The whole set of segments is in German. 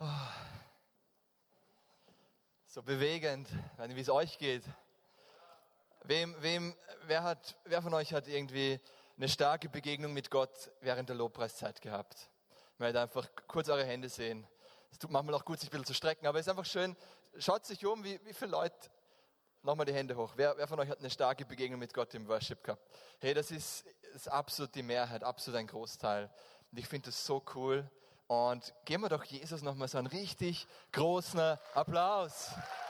So bewegend, ich weiß nicht, wie es euch geht. Wer von euch hat irgendwie eine starke Begegnung mit Gott während der Lobpreiszeit gehabt? Ich möchte einfach kurz eure Hände sehen. Es tut manchmal auch gut, sich ein bisschen zu strecken, aber es ist einfach schön. Schaut sich um, wie viele Leute, nochmal die Hände hoch. Wer von euch hat eine starke Begegnung mit Gott im Worship gehabt? Hey, das ist absolut die Mehrheit, absolut ein Großteil. Und ich finde das so cool. Und geben wir doch Jesus nochmal so einen richtig großen Applaus.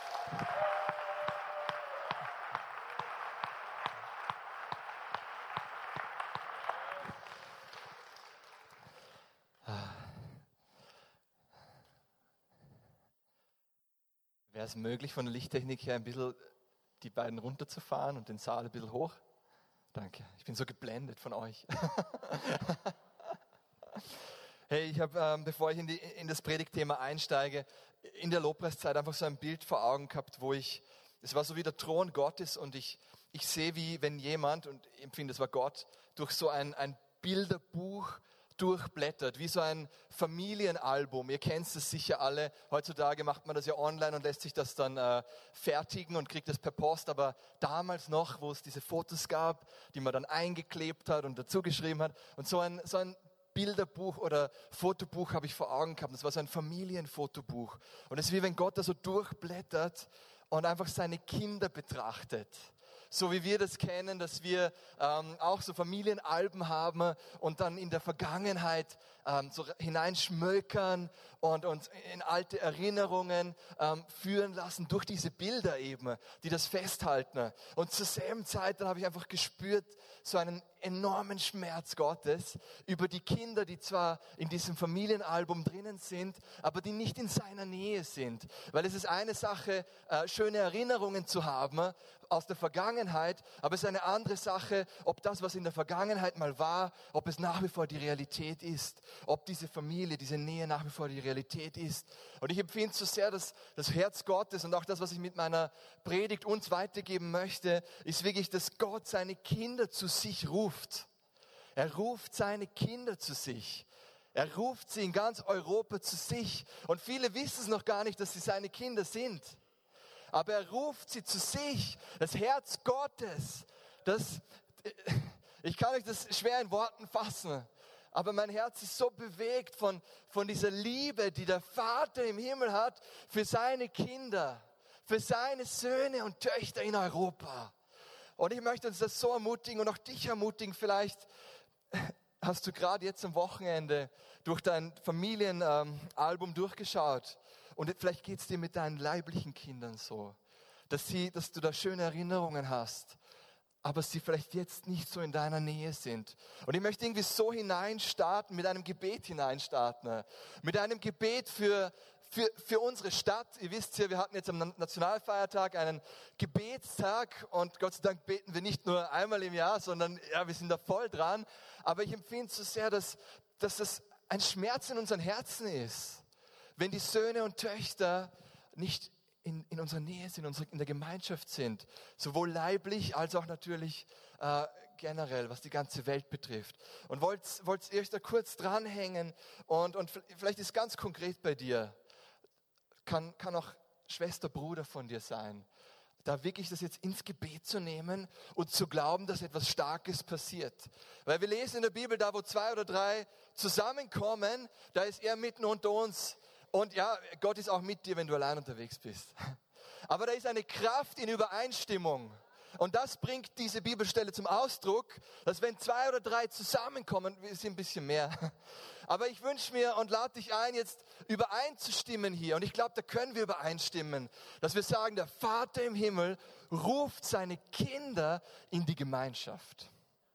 Wäre es möglich, von der Lichttechnik her ein bisschen die beiden runterzufahren und den Saal ein bisschen hoch? Danke, ich bin so geblendet von euch. Hey, ich habe, bevor ich in das Predigtthema einsteige, in der Lobpreiszeit einfach so ein Bild vor Augen gehabt, es war so wie der Thron Gottes und ich sehe, wie wenn jemand, und ich empfinde, es war Gott, durch so ein Bilderbuch durchblättert, wie so ein Familienalbum. Ihr kennt es sicher alle. Heutzutage macht man das ja online und lässt sich das dann fertigen und kriegt das per Post. Aber damals noch, wo es diese Fotos gab, die man dann eingeklebt hat und dazu geschrieben hat. Und so ein Bilderbuch oder Fotobuch habe ich vor Augen gehabt. Das war so ein Familienfotobuch. Und es ist wie wenn Gott da so durchblättert und einfach seine Kinder betrachtet. So wie wir das kennen, dass wir auch so Familienalben haben und dann in der Vergangenheit so hineinschmökern und uns in alte Erinnerungen führen lassen durch diese Bilder eben, die das festhalten. Und zur selben Zeit, dann habe ich einfach gespürt, so einen enormen Schmerz Gottes über die Kinder, die zwar in diesem Familienalbum drinnen sind, aber die nicht in seiner Nähe sind. Weil es ist eine Sache, schöne Erinnerungen zu haben aus der Vergangenheit, aber es ist eine andere Sache, ob das, was in der Vergangenheit mal war, ob es nach wie vor die Realität ist, ob diese Familie, diese Nähe nach wie vor die Realität ist. Und ich empfinde so sehr, dass das Herz Gottes und auch das, was ich mit meiner Predigt uns weitergeben möchte, ist wirklich, dass Gott seine Kinder zu sich ruft. Er ruft seine Kinder zu sich. Er ruft sie in ganz Europa zu sich. Und viele wissen es noch gar nicht, dass sie seine Kinder sind. Aber er ruft sie zu sich. Das Herz Gottes, ich kann euch das schwer in Worten fassen. Aber mein Herz ist so bewegt von dieser Liebe, die der Vater im Himmel hat für seine Kinder, für seine Söhne und Töchter in Europa. Und ich möchte uns das so ermutigen und auch dich ermutigen. Vielleicht hast du gerade jetzt am Wochenende durch dein Familienalbum durchgeschaut und vielleicht geht es dir mit deinen leiblichen Kindern so, dass du da schöne Erinnerungen hast, aber sie vielleicht jetzt nicht so in deiner Nähe sind. Und ich möchte irgendwie so hineinstarten, mit einem Gebet hineinstarten, mit einem Gebet für unsere Stadt. Ihr wisst ja, wir hatten jetzt am Nationalfeiertag einen Gebetstag und Gott sei Dank beten wir nicht nur einmal im Jahr, sondern ja, wir sind da voll dran. Aber ich empfinde so sehr, dass das ein Schmerz in unseren Herzen ist, wenn die Söhne und Töchter nicht in unserer Nähe sind, in der Gemeinschaft sind, sowohl leiblich als auch natürlich generell, was die ganze Welt betrifft. Und wollt ihr euch da kurz dranhängen und vielleicht ist ganz konkret bei dir, kann auch Schwester, Bruder von dir sein, da wirklich das jetzt ins Gebet zu nehmen und zu glauben, dass etwas Starkes passiert. Weil wir lesen in der Bibel, da wo 2 oder 3 zusammenkommen, da ist er mitten unter uns. Und ja, Gott ist auch mit dir, wenn du allein unterwegs bist. Aber da ist eine Kraft in Übereinstimmung. Und das bringt diese Bibelstelle zum Ausdruck, dass wenn 2 oder 3 zusammenkommen, wir sind ein bisschen mehr. Aber ich wünsche mir und lade dich ein, jetzt übereinzustimmen hier. Und ich glaube, da können wir übereinstimmen, dass wir sagen, der Vater im Himmel ruft seine Kinder in die Gemeinschaft.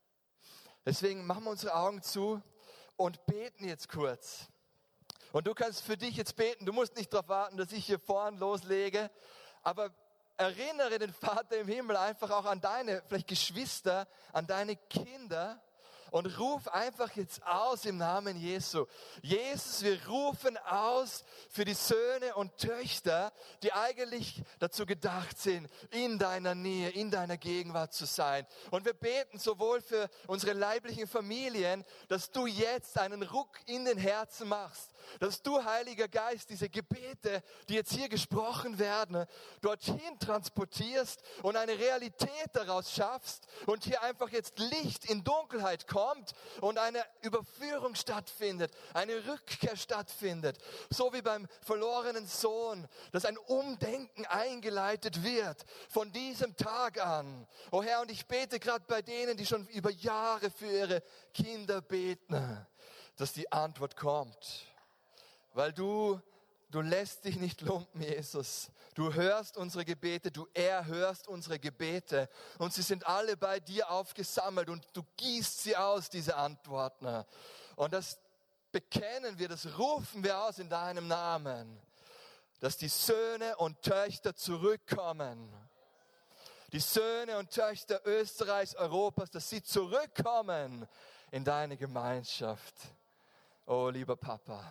Deswegen machen wir unsere Augen zu und beten jetzt kurz. Und du kannst für dich jetzt beten. Du musst nicht darauf warten, dass ich hier vorn loslege. Aber erinnere den Vater im Himmel einfach auch an deine, vielleicht Geschwister, an deine Kinder und ruf einfach jetzt aus im Namen Jesu. Jesus, wir rufen aus für die Söhne und Töchter, die eigentlich dazu gedacht sind, in deiner Nähe, in deiner Gegenwart zu sein. Und wir beten sowohl für unsere leiblichen Familien, dass du jetzt einen Ruck in den Herzen machst, dass du, Heiliger Geist, diese Gebete, die jetzt hier gesprochen werden, dorthin transportierst und eine Realität daraus schaffst und hier einfach jetzt Licht in Dunkelheit kommt und eine Überführung stattfindet, eine Rückkehr stattfindet, so wie beim verlorenen Sohn, dass ein Umdenken eingeleitet wird von diesem Tag an. Oh Herr, und ich bete gerade bei denen, die schon über Jahre für ihre Kinder beten, dass die Antwort kommt. Weil du lässt dich nicht lumpen, Jesus. Du hörst unsere Gebete, du erhörst unsere Gebete. Und sie sind alle bei dir aufgesammelt und du gießt sie aus, diese Antworten. Und das bekennen wir, das rufen wir aus in deinem Namen. Dass die Söhne und Töchter zurückkommen. Die Söhne und Töchter Österreichs, Europas, dass sie zurückkommen in deine Gemeinschaft. Oh, lieber Papa.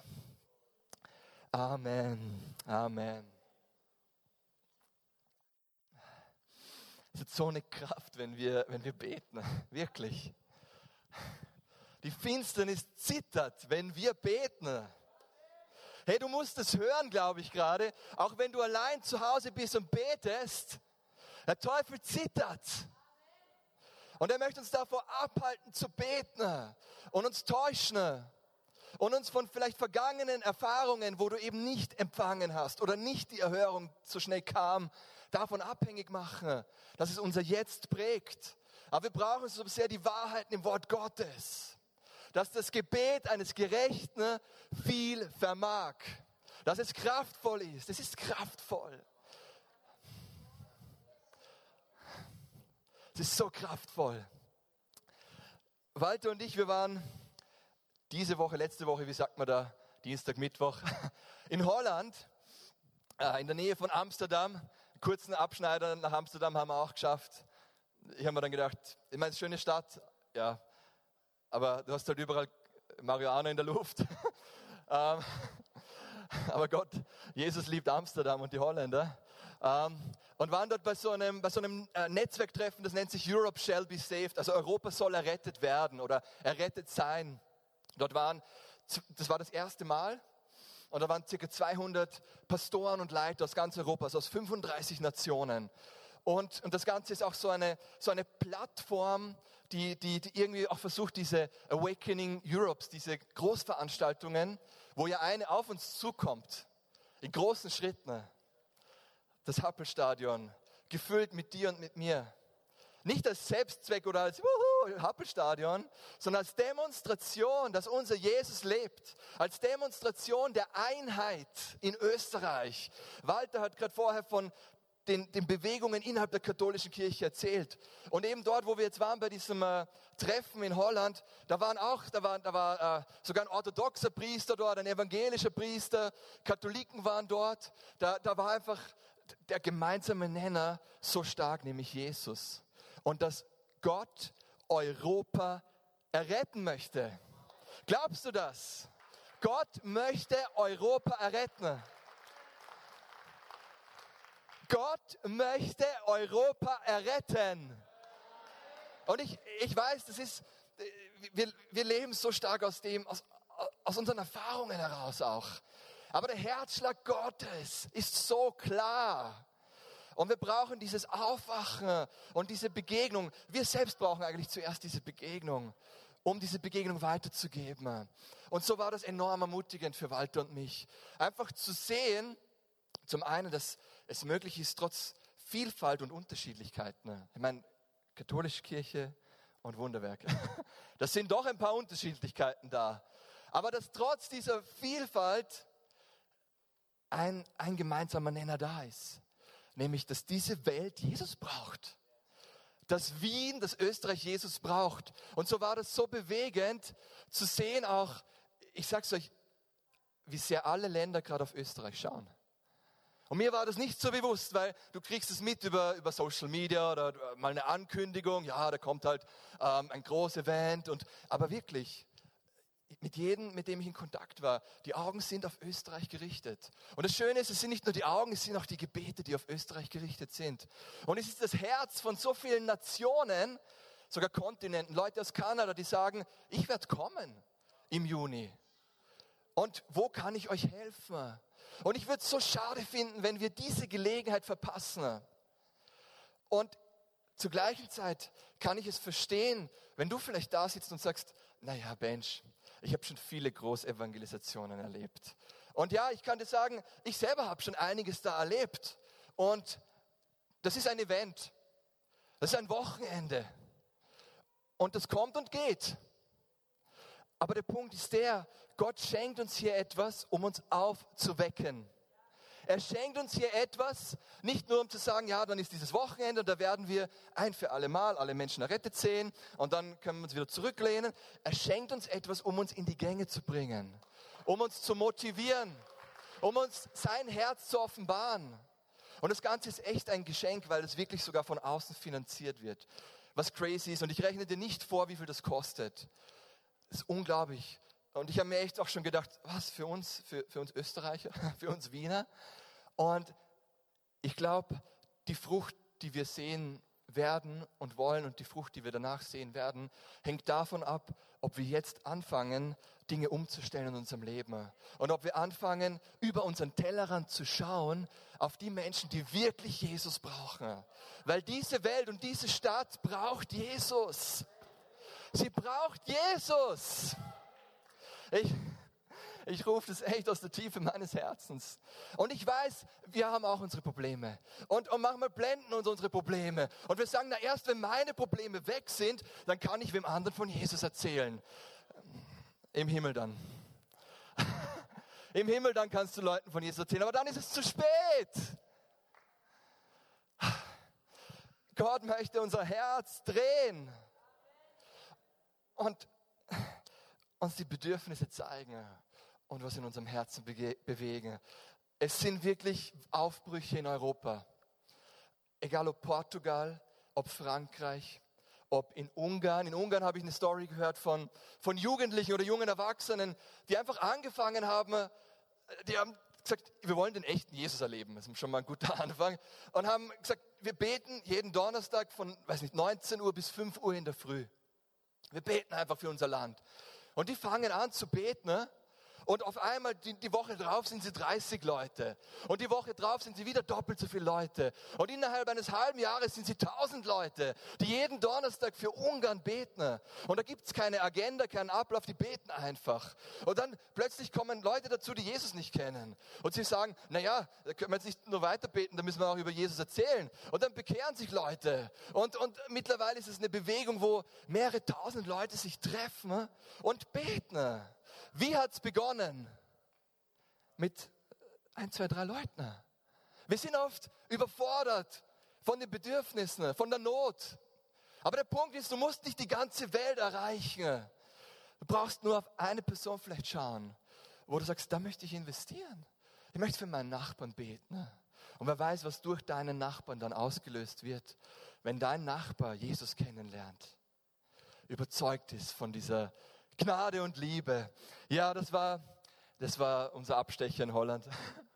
Amen. Amen. Es hat so eine Kraft, wenn wir beten. Wirklich. Die Finsternis zittert, wenn wir beten. Hey, du musst es hören, glaube ich gerade. Auch wenn du allein zu Hause bist und betest. Der Teufel zittert. Und er möchte uns davor abhalten zu beten und uns täuschen und uns von vielleicht vergangenen Erfahrungen, wo du eben nicht empfangen hast oder nicht die Erhörung so schnell kam, davon abhängig machen, dass es unser Jetzt prägt. Aber wir brauchen so sehr die Wahrheiten im Wort Gottes, dass das Gebet eines Gerechten viel vermag, dass es kraftvoll ist. Es ist kraftvoll. Es ist so kraftvoll. Walter und ich, wir waren letzte Woche, wie sagt man da, Dienstag, Mittwoch, in Holland, in der Nähe von Amsterdam. Einen kurzen Abschneider nach Amsterdam haben wir auch geschafft. Ich habe mir dann gedacht, ich meine, es ist eine schöne Stadt, ja, aber du hast halt überall Marihuana in der Luft. Aber Gott, Jesus liebt Amsterdam und die Holländer. Und waren dort bei so einem Netzwerktreffen, das nennt sich Europe Shall Be Saved, also Europa soll errettet werden oder errettet sein. Das war das erste Mal und da waren ca. 200 Pastoren und Leiter aus ganz Europa, also aus 35 Nationen. Und das Ganze ist auch so eine Plattform, die irgendwie auch versucht, diese Awakening Europes, diese Großveranstaltungen, wo ja eine auf uns zukommt, in großen Schritten. Das Happelstadion, gefüllt mit dir und mit mir. Nicht als Selbstzweck oder als Happelstadion, sondern als Demonstration, dass unser Jesus lebt. Als Demonstration der Einheit in Österreich. Walter hat gerade vorher von den Bewegungen innerhalb der katholischen Kirche erzählt. Und eben dort, wo wir jetzt waren, bei diesem Treffen in Holland, da war sogar ein orthodoxer Priester dort, ein evangelischer Priester, Katholiken waren dort. Da war einfach der gemeinsame Nenner so stark, nämlich Jesus. Und dass Gott Europa erretten möchte. Glaubst du das? Gott möchte Europa erretten. Gott möchte Europa erretten. Und ich weiß, wir leben so stark aus unseren Erfahrungen heraus auch. Aber der Herzschlag Gottes ist so klar. Und wir brauchen dieses Aufwachen und diese Begegnung. Wir selbst brauchen eigentlich zuerst diese Begegnung, um diese Begegnung weiterzugeben. Und so war das enorm ermutigend für Walter und mich. Einfach zu sehen, zum einen, dass es möglich ist, trotz Vielfalt und Unterschiedlichkeiten. Ich meine, katholische Kirche und Wunderwerk. Das sind doch ein paar Unterschiedlichkeiten da. Aber dass trotz dieser Vielfalt ein gemeinsamer Nenner da ist. Nämlich, dass diese Welt Jesus braucht. Dass Wien, dass Österreich Jesus braucht. Und so war das so bewegend zu sehen auch, ich sag's euch, wie sehr alle Länder gerade auf Österreich schauen. Und mir war das nicht so bewusst, weil du kriegst es mit über Social Media oder mal eine Ankündigung, ja, da kommt halt ein großes Event. Aber wirklich, mit jedem, mit dem ich in Kontakt war, die Augen sind auf Österreich gerichtet. Und das Schöne ist, es sind nicht nur die Augen, es sind auch die Gebete, die auf Österreich gerichtet sind. Und es ist das Herz von so vielen Nationen, sogar Kontinenten, Leute aus Kanada, die sagen, ich werde kommen im Juni. Und wo kann ich euch helfen? Und ich würde es so schade finden, wenn wir diese Gelegenheit verpassen. Und zur gleichen Zeit kann ich es verstehen, wenn du vielleicht da sitzt und sagst, naja, Bench, ich habe schon viele Großevangelisationen erlebt. Und ja, ich kann dir sagen, ich selber habe schon einiges da erlebt. Und das ist ein Event. Das ist ein Wochenende. Und das kommt und geht. Aber der Punkt ist der, Gott schenkt uns hier etwas, um uns aufzuwecken. Er schenkt uns hier etwas, nicht nur um zu sagen, ja, dann ist dieses Wochenende und da werden wir ein für alle Mal alle Menschen errettet sehen und dann können wir uns wieder zurücklehnen. Er schenkt uns etwas, um uns in die Gänge zu bringen, um uns zu motivieren, um uns sein Herz zu offenbaren. Und das Ganze ist echt ein Geschenk, weil es wirklich sogar von außen finanziert wird, was crazy ist. Und ich rechne dir nicht vor, wie viel das kostet. Das ist unglaublich. Und ich habe mir echt auch schon gedacht, was für uns Österreicher, für uns Wiener. Und ich glaube, die Frucht, die wir sehen werden und wollen und die Frucht, die wir danach sehen werden, hängt davon ab, ob wir jetzt anfangen, Dinge umzustellen in unserem Leben. Und ob wir anfangen, über unseren Tellerrand zu schauen, auf die Menschen, die wirklich Jesus brauchen. Weil diese Welt und diese Stadt braucht Jesus. Sie braucht Jesus. Ich rufe das echt aus der Tiefe meines Herzens. Und ich weiß, wir haben auch unsere Probleme. Und manchmal blenden uns unsere Probleme. Und wir sagen, na erst wenn meine Probleme weg sind, dann kann ich wem anderen von Jesus erzählen. Im Himmel dann. Im Himmel dann kannst du Leuten von Jesus erzählen. Aber dann ist es zu spät. Gott möchte unser Herz drehen. Und uns die Bedürfnisse zeigen und was in unserem Herzen bewegen. Es sind wirklich Aufbrüche in Europa. Egal ob Portugal, ob Frankreich, ob in Ungarn. In Ungarn habe ich eine Story gehört von Jugendlichen oder jungen Erwachsenen, die einfach angefangen haben, die haben gesagt, wir wollen den echten Jesus erleben. Das ist schon mal ein guter Anfang. Und haben gesagt, wir beten jeden Donnerstag von 19 Uhr bis 5 Uhr in der Früh. Wir beten einfach für unser Land. Und die fangen an zu beten, ne? Und auf einmal die Woche drauf sind sie 30 Leute. Und die Woche drauf sind sie wieder doppelt so viele Leute. Und innerhalb eines halben Jahres sind sie 1000 Leute, die jeden Donnerstag für Ungarn beten. Und da gibt es keine Agenda, keinen Ablauf, die beten einfach. Und dann plötzlich kommen Leute dazu, die Jesus nicht kennen. Und sie sagen, naja, da können wir jetzt nicht nur weiter beten, da müssen wir auch über Jesus erzählen. Und dann bekehren sich Leute. Und mittlerweile ist es eine Bewegung, wo mehrere tausend Leute sich treffen und beten. Wie hat es begonnen? Mit 1, 2, 3 Leuten. Wir sind oft überfordert von den Bedürfnissen, von der Not. Aber der Punkt ist, du musst nicht die ganze Welt erreichen. Du brauchst nur auf eine Person vielleicht schauen, wo du sagst, da möchte ich investieren. Ich möchte für meinen Nachbarn beten. Und wer weiß, was durch deinen Nachbarn dann ausgelöst wird, wenn dein Nachbar Jesus kennenlernt, überzeugt ist von dieser Gnade und Liebe. Ja, das war unser Abstecher in Holland.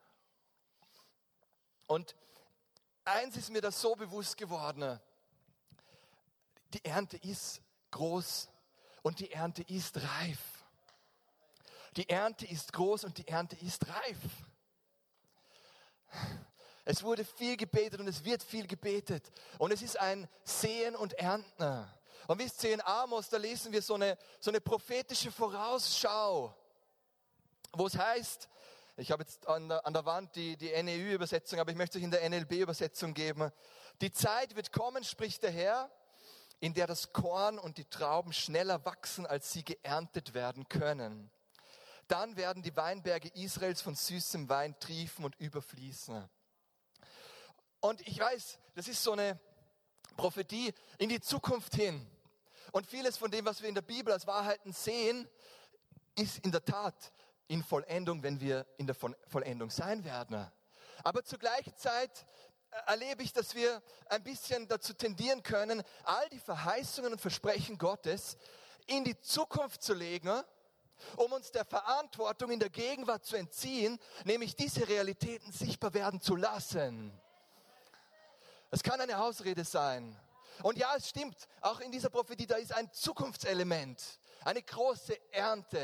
Und eins ist mir das so bewusst geworden. Die Ernte ist groß und die Ernte ist reif. Die Ernte ist groß und die Ernte ist reif. Es wurde viel gebetet und es wird viel gebetet. Und es ist ein Säen und Ernten. Und wisst ihr, in Amos, da lesen wir so eine prophetische Vorausschau, wo es heißt, ich habe jetzt an der Wand die NEU-Übersetzung, aber ich möchte euch in der NLB-Übersetzung geben. Die Zeit wird kommen, spricht der Herr, in der das Korn und die Trauben schneller wachsen, als sie geerntet werden können. Dann werden die Weinberge Israels von süßem Wein triefen und überfließen. Und ich weiß, das ist so eine Prophetie in die Zukunft hin. Und vieles von dem, was wir in der Bibel als Wahrheiten sehen, ist in der Tat in Vollendung, wenn wir in der Vollendung sein werden. Aber zur gleichen Zeit erlebe ich, dass wir ein bisschen dazu tendieren können, all die Verheißungen und Versprechen Gottes in die Zukunft zu legen, um uns der Verantwortung in der Gegenwart zu entziehen, nämlich diese Realitäten sichtbar werden zu lassen. Es kann eine Ausrede sein. Und ja, es stimmt, auch in dieser Prophetie, da ist ein Zukunftselement, eine große Ernte.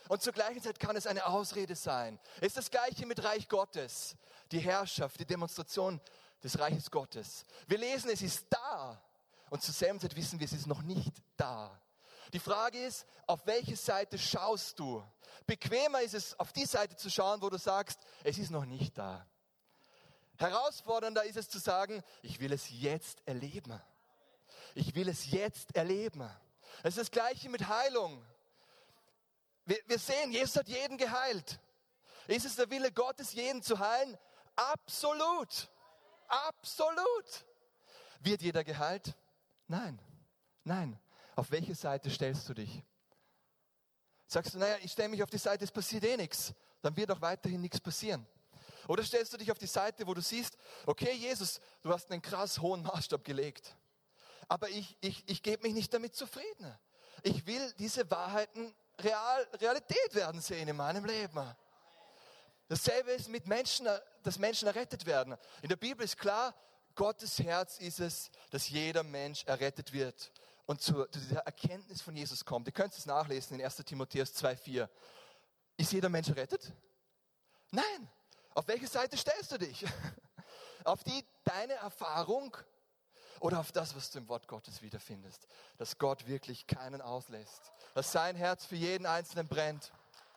Und zur gleichen Zeit kann es eine Ausrede sein. Es ist das Gleiche mit Reich Gottes. Die Herrschaft, die Demonstration des Reiches Gottes. Wir lesen, es ist da. Und zur selben Zeit wissen wir, es ist noch nicht da. Die Frage ist, auf welche Seite schaust du? Bequemer ist es, auf die Seite zu schauen, wo du sagst, es ist noch nicht da. Herausfordernder ist es zu sagen, ich will es jetzt erleben. Ich will es jetzt erleben. Es ist das Gleiche mit Heilung. Wir sehen, Jesus hat jeden geheilt. Ist es der Wille Gottes, jeden zu heilen? Absolut. Absolut. Wird jeder geheilt? Nein. Nein. Auf welche Seite stellst du dich? Sagst du, naja, ich stelle mich auf die Seite, es passiert eh nichts. Dann wird auch weiterhin nichts passieren. Oder stellst du dich auf die Seite, wo du siehst, okay, Jesus, du hast einen krass hohen Maßstab gelegt. Aber ich gebe mich nicht damit zufrieden. Ich will diese Wahrheiten Realität werden sehen in meinem Leben. Dasselbe ist mit Menschen, dass Menschen errettet werden. In der Bibel ist klar, Gottes Herz ist es, dass jeder Mensch errettet wird und zu dieser Erkenntnis von Jesus kommt. Ihr könnt es nachlesen in 1. Timotheus 2,4. Ist jeder Mensch errettet? Nein. Auf welche Seite stellst du dich? Auf die deine Erfahrung oder auf das, was du im Wort Gottes wiederfindest? Dass Gott wirklich keinen auslässt. Dass sein Herz für jeden Einzelnen brennt.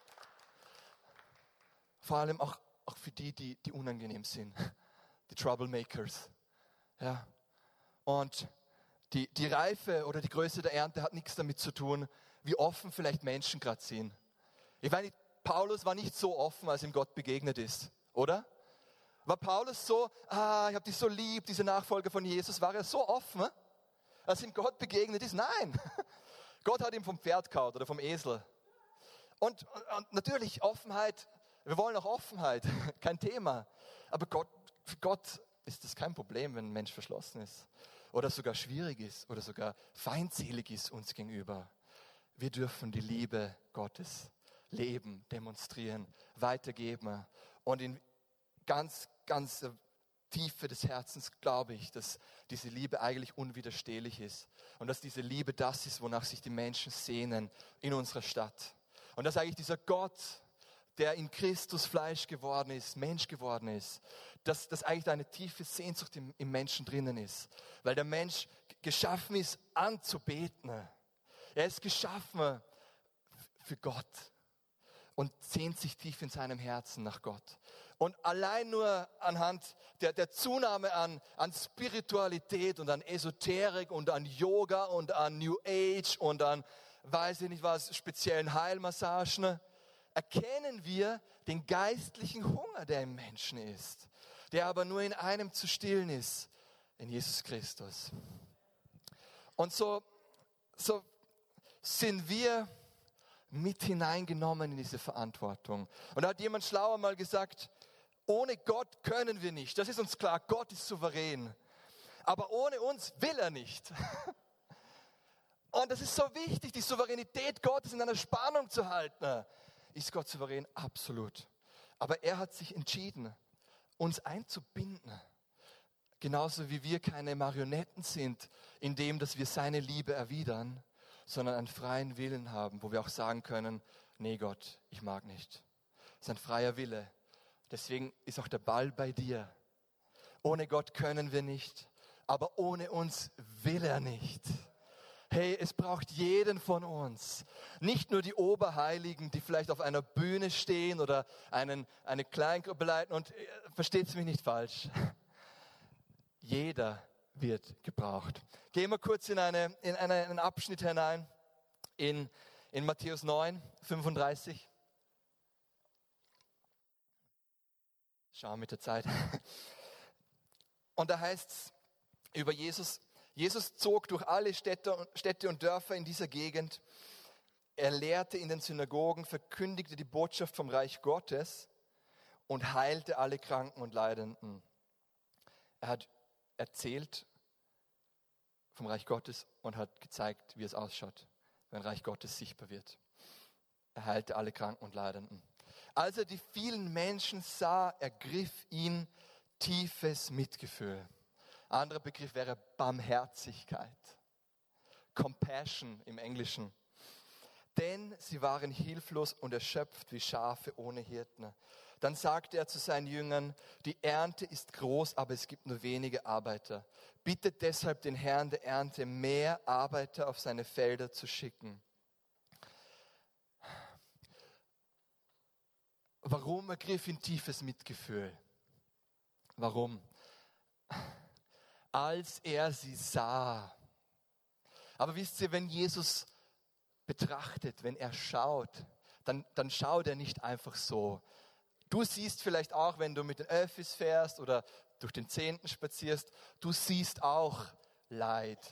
Vor allem auch für die unangenehm sind. Die Troublemakers. Ja. Und die Reife oder die Größe der Ernte hat nichts damit zu tun, wie offen vielleicht Menschen gerade sind. Ich meine, Paulus war nicht so offen, als ihm Gott begegnet ist, oder? War Paulus so, ich habe dich so lieb, diese Nachfolger von Jesus, war er so offen, als ihm Gott begegnet ist? Nein, Gott hat ihm vom Pferd gehauen oder vom Esel. Und natürlich Offenheit, wir wollen auch Offenheit, kein Thema. Aber für Gott ist das kein Problem, wenn ein Mensch verschlossen ist oder sogar schwierig ist oder sogar feindselig ist uns gegenüber. Wir dürfen die Liebe Gottes leben, demonstrieren, weitergeben. Und in ganz Tiefe des Herzens glaube ich, dass diese Liebe eigentlich unwiderstehlich ist. Und dass diese Liebe das ist, wonach sich die Menschen sehnen in unserer Stadt. Und dass eigentlich dieser Gott, der in Christus Fleisch geworden ist, Mensch geworden ist, dass eigentlich da eine tiefe Sehnsucht im Menschen drinnen ist. Weil der Mensch geschaffen ist, anzubeten. Er ist geschaffen für Gott und sehnt sich tief in seinem Herzen nach Gott. Und allein nur anhand der Zunahme an Spiritualität und an Esoterik und an Yoga und an New Age und an, weiß ich nicht was, speziellen Heilmassagen, erkennen wir den geistlichen Hunger, der im Menschen ist, der aber nur in einem zu stillen ist, in Jesus Christus. Und so sind wir mit hineingenommen in diese Verantwortung. Und da hat jemand schlauer mal gesagt, ohne Gott können wir nicht. Das ist uns klar, Gott ist souverän. Aber ohne uns will er nicht. Und das ist so wichtig, die Souveränität Gottes in einer Spannung zu halten. Ist Gott souverän? Absolut. Aber er hat sich entschieden, uns einzubinden. Genauso wie wir keine Marionetten sind, indem dass wir seine Liebe erwidern, sondern einen freien Willen haben, wo wir auch sagen können, nee Gott, ich mag nicht. Das ist ein freier Wille. Deswegen ist auch der Ball bei dir. Ohne Gott können wir nicht, aber ohne uns will er nicht. Hey, es braucht jeden von uns. Nicht nur die Oberheiligen, die vielleicht auf einer Bühne stehen oder eine Kleingruppe leiten. Und versteht es mich nicht falsch. Jeder wird gebraucht. Gehen wir kurz in einen Abschnitt hinein, in Matthäus 9, 35. Schauen mit der Zeit. Und da heißt es über Jesus, Jesus zog durch alle Städte und Dörfer in dieser Gegend. Er lehrte in den Synagogen, verkündigte die Botschaft vom Reich Gottes und heilte alle Kranken und Leidenden. Er hat erzählt vom Reich Gottes und hat gezeigt, wie es ausschaut, wenn Reich Gottes sichtbar wird. Er heilte alle Kranken und Leidenden. Als er die vielen Menschen sah, ergriff ihn tiefes Mitgefühl. Anderer Begriff wäre Barmherzigkeit. Compassion im Englischen. denn sie waren hilflos und erschöpft wie Schafe ohne Hirten. Dann sagte er zu seinen Jüngern, die Ernte ist groß, aber es gibt nur wenige Arbeiter. Bittet deshalb den Herrn der Ernte, mehr Arbeiter auf seine Felder zu schicken. Warum ergriff ihn tiefes Mitgefühl? Warum? Als er sie sah. Aber wisst ihr, wenn Jesus betrachtet, wenn er schaut, dann schaut er nicht einfach so. Du siehst vielleicht auch, wenn du mit den Öffis fährst oder durch den Zehnten spazierst, du siehst auch Leid,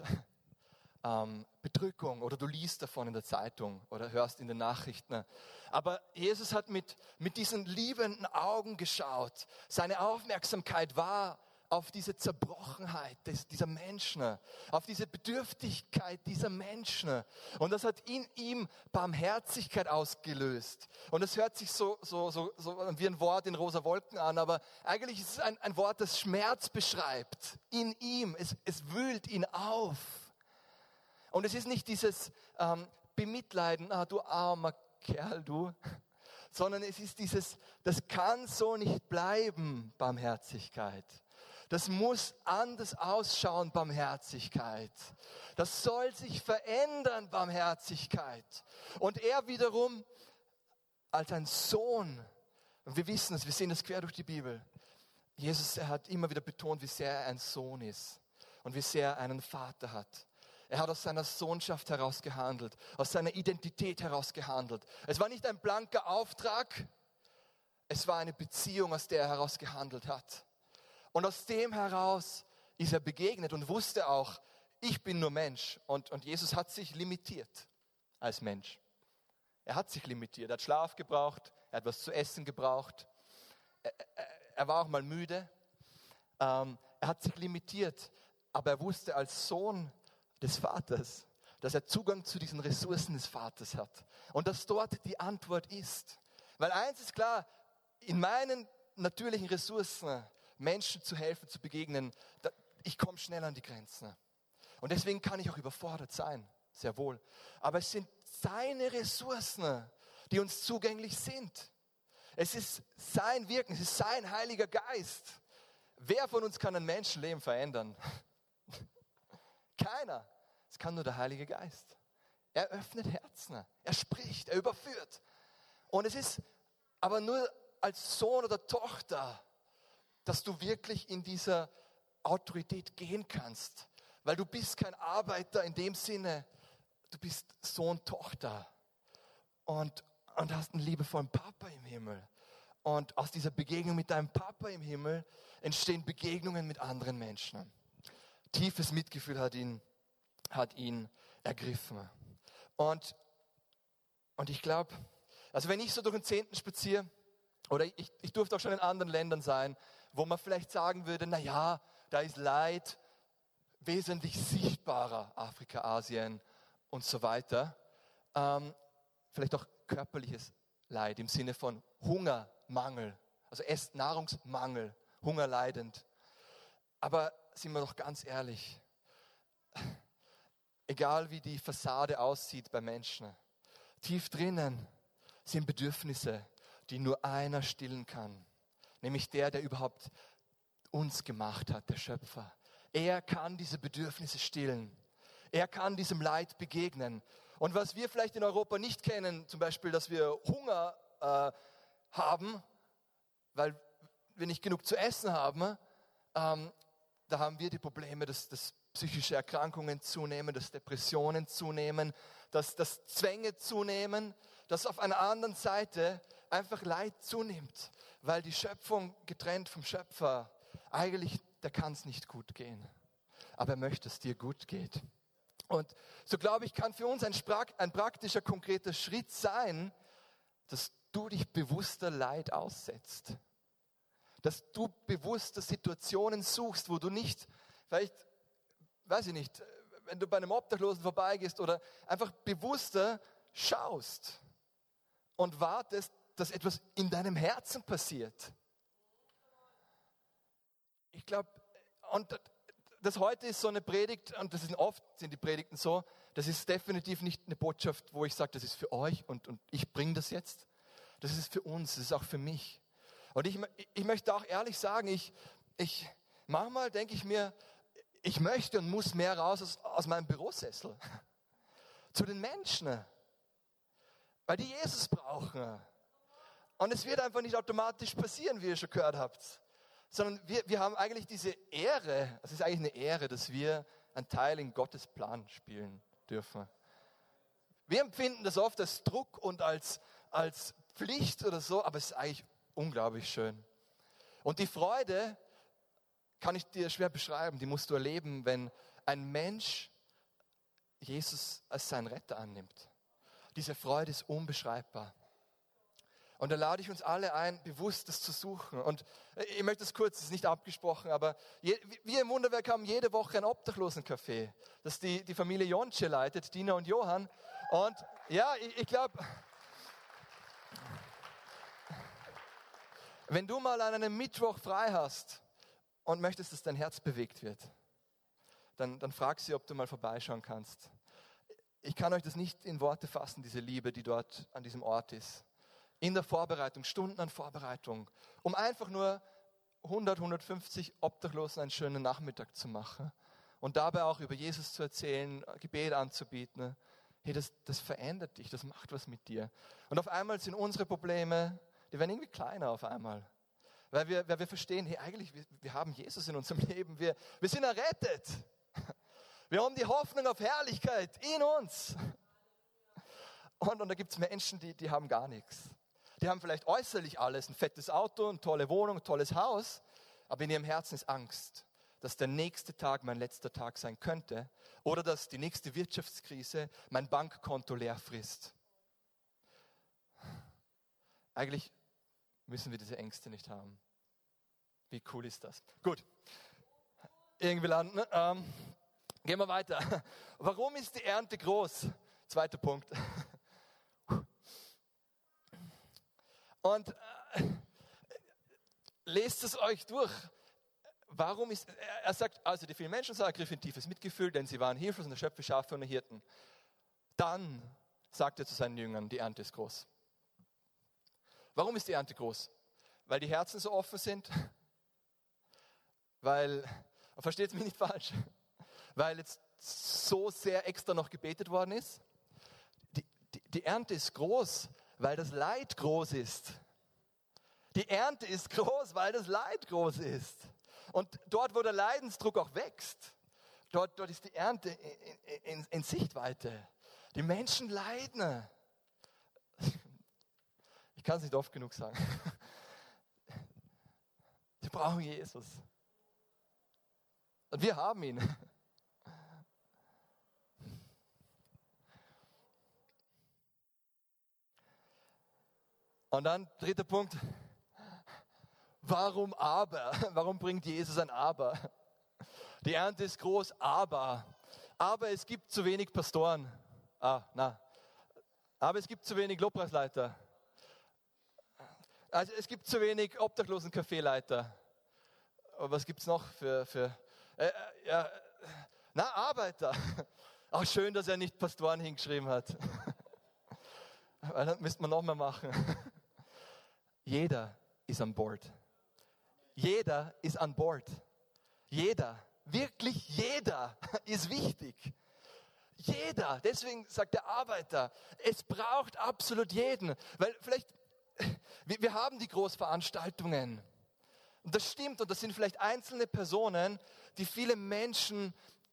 Bedrückung oder du liest davon in der Zeitung oder hörst in den Nachrichten. Aber Jesus hat mit diesen liebenden Augen geschaut. Seine Aufmerksamkeit war auf diese Zerbrochenheit dieser Menschen, auf diese Bedürftigkeit dieser Menschen. Und das hat in ihm Barmherzigkeit ausgelöst. Und das hört sich so wie ein Wort in rosa Wolken an, aber eigentlich ist es ein Wort, das Schmerz beschreibt. In ihm, es wühlt ihn auf. Und es ist nicht dieses Bemitleiden, du armer Kerl, du, sondern es ist dieses, das kann so nicht bleiben, Barmherzigkeit. Das muss anders ausschauen, Barmherzigkeit. Das soll sich verändern, Barmherzigkeit. Und er wiederum als ein Sohn, und wir wissen es, wir sehen das quer durch die Bibel, Jesus, er hat immer wieder betont, wie sehr er ein Sohn ist und wie sehr er einen Vater hat. Er hat aus seiner Sohnschaft heraus gehandelt, aus seiner Identität heraus gehandelt. Es war nicht ein blanker Auftrag, es war eine Beziehung, aus der er heraus gehandelt hat. Und aus dem heraus ist er begegnet und wusste auch, ich bin nur Mensch. Und Jesus hat sich limitiert als Mensch. Er hat sich limitiert. Er hat Schlaf gebraucht, er hat was zu essen gebraucht. Er war auch mal müde. Er hat sich limitiert, aber er wusste als Sohn des Vaters, dass er Zugang zu diesen Ressourcen des Vaters hat. Und dass dort die Antwort ist. Weil eins ist klar, in meinen natürlichen Ressourcen, Menschen zu helfen, zu begegnen, ich komme schnell an die Grenzen. Und deswegen kann ich auch überfordert sein, sehr wohl. Aber es sind seine Ressourcen, die uns zugänglich sind. Es ist sein Wirken, es ist sein Heiliger Geist. Wer von uns kann ein Menschenleben verändern? Keiner. Es kann nur der Heilige Geist. Er öffnet Herzen, er spricht, er überführt. Und es ist aber nur als Sohn oder Tochter, dass du wirklich in dieser Autorität gehen kannst. Weil du bist kein Arbeiter in dem Sinne, du bist Sohn, Tochter und hast einen liebevollen Papa im Himmel. Und aus dieser Begegnung mit deinem Papa im Himmel entstehen Begegnungen mit anderen Menschen. Tiefes Mitgefühl hat ihn ergriffen. Und ich glaube, also wenn ich so durch den Zehnten spaziere, oder ich durfte auch schon in anderen Ländern sein, wo man vielleicht sagen würde, naja, da ist Leid wesentlich sichtbarer, Afrika, Asien und so weiter. Vielleicht auch körperliches Leid im Sinne von Hunger, Mangel, also Nahrungsmangel, hungerleidend. Aber sind wir doch ganz ehrlich, egal wie die Fassade aussieht bei Menschen, tief drinnen sind Bedürfnisse, die nur einer stillen kann. Nämlich der überhaupt uns gemacht hat, der Schöpfer. Er kann diese Bedürfnisse stillen. Er kann diesem Leid begegnen. Und was wir vielleicht in Europa nicht kennen, zum Beispiel, dass wir Hunger haben, weil wir nicht genug zu essen haben, da haben wir die Probleme, dass psychische Erkrankungen zunehmen, dass Depressionen zunehmen, dass Zwänge zunehmen, dass auf einer anderen Seite einfach Leid zunimmt, weil die Schöpfung getrennt vom Schöpfer, eigentlich, da kann es nicht gut gehen. Aber er möchte, dass dir gut geht. Und so glaube ich, kann für uns ein praktischer, konkreter Schritt sein, dass du dich bewusster Leid aussetzt. Dass du bewusster Situationen suchst, wo du nicht, vielleicht, weiß ich nicht, wenn du bei einem Obdachlosen vorbeigehst oder einfach bewusster schaust und wartest, dass etwas in deinem Herzen passiert. Ich glaube, und das heute ist so eine Predigt, und das sind oft sind die Predigten so, das ist definitiv nicht eine Botschaft, wo ich sage, das ist für euch und ich bringe das jetzt. Das ist für uns, das ist auch für mich. Und ich möchte auch ehrlich sagen, manchmal denke ich mir, ich möchte und muss mehr raus aus meinem Bürosessel. Zu den Menschen. Weil die Jesus brauchen. Und es wird einfach nicht automatisch passieren, wie ihr schon gehört habt. Sondern wir haben eigentlich diese Ehre, es ist eigentlich eine Ehre, dass wir einen Teil in Gottes Plan spielen dürfen. Wir empfinden das oft als Druck und als Pflicht oder so, aber es ist eigentlich unglaublich schön. Und die Freude kann ich dir schwer beschreiben, die musst du erleben, wenn ein Mensch Jesus als seinen Retter annimmt. Diese Freude ist unbeschreibbar. Und da lade ich uns alle ein, bewusst das zu suchen. Und ich möchte es kurz, es ist nicht abgesprochen, aber wir im Wunderwerk haben jede Woche ein Obdachlosencafé, das die Familie Jonche leitet, Dina und Johann. Und ja, ich glaube, wenn du mal an einem Mittwoch frei hast und möchtest, dass dein Herz bewegt wird, dann frag sie, ob du mal vorbeischauen kannst. Ich kann euch das nicht in Worte fassen, diese Liebe, die dort an diesem Ort ist. In der Vorbereitung, Stunden an Vorbereitung, um einfach nur 150 Obdachlosen einen schönen Nachmittag zu machen und dabei auch über Jesus zu erzählen, Gebet anzubieten. Hey, das verändert dich, das macht was mit dir. Und auf einmal sind unsere Probleme, die werden irgendwie kleiner auf einmal. Weil wir verstehen, hey, eigentlich, wir haben Jesus in unserem Leben, wir sind errettet. Wir haben die Hoffnung auf Herrlichkeit in uns. Und da gibt es Menschen, die haben gar nichts. Die haben vielleicht äußerlich alles, ein fettes Auto, eine tolle Wohnung, ein tolles Haus, aber in ihrem Herzen ist Angst, dass der nächste Tag mein letzter Tag sein könnte oder dass die nächste Wirtschaftskrise mein Bankkonto leer frisst. Eigentlich müssen wir diese Ängste nicht haben. Wie cool ist das? Gut, irgendwie landen. Gehen wir weiter. Warum ist die Ernte groß? Zweiter Punkt. Und lest es euch durch. Warum ist, er sagt, also die vielen Menschen ergriffen tiefes Mitgefühl, denn sie waren hilflos und Schöpfe, Schafe und Hirten. Dann sagt er zu seinen Jüngern, die Ernte ist groß. Warum ist die Ernte groß? Weil die Herzen so offen sind? Versteht es mich nicht falsch, weil jetzt so sehr extra noch gebetet worden ist? Die Ernte ist groß, weil das Leid groß ist. Die Ernte ist groß, weil das Leid groß ist. Und dort, wo der Leidensdruck auch wächst, dort ist die Ernte in Sichtweite. Die Menschen leiden. Ich kann es nicht oft genug sagen. Sie brauchen Jesus. Und wir haben ihn. Und dann, dritter Punkt. Warum aber? Warum bringt Jesus ein Aber? Die Ernte ist groß, aber es gibt zu wenig Pastoren. Aber es gibt zu wenig Lobpreisleiter. Also es gibt zu wenig Obdachlosen-Café-Leiter. Aber was gibt es noch für Arbeiter. Auch schön, dass er nicht Pastoren hingeschrieben hat. Weil dann müsste man noch mehr machen. Jeder ist an Bord. Jeder ist an Bord. Jeder, wirklich jeder ist wichtig. Jeder, deswegen sagt der Arbeiter, es braucht absolut jeden. Weil vielleicht, wir haben die Großveranstaltungen. Und das stimmt und das sind vielleicht einzelne Personen, die viele Menschen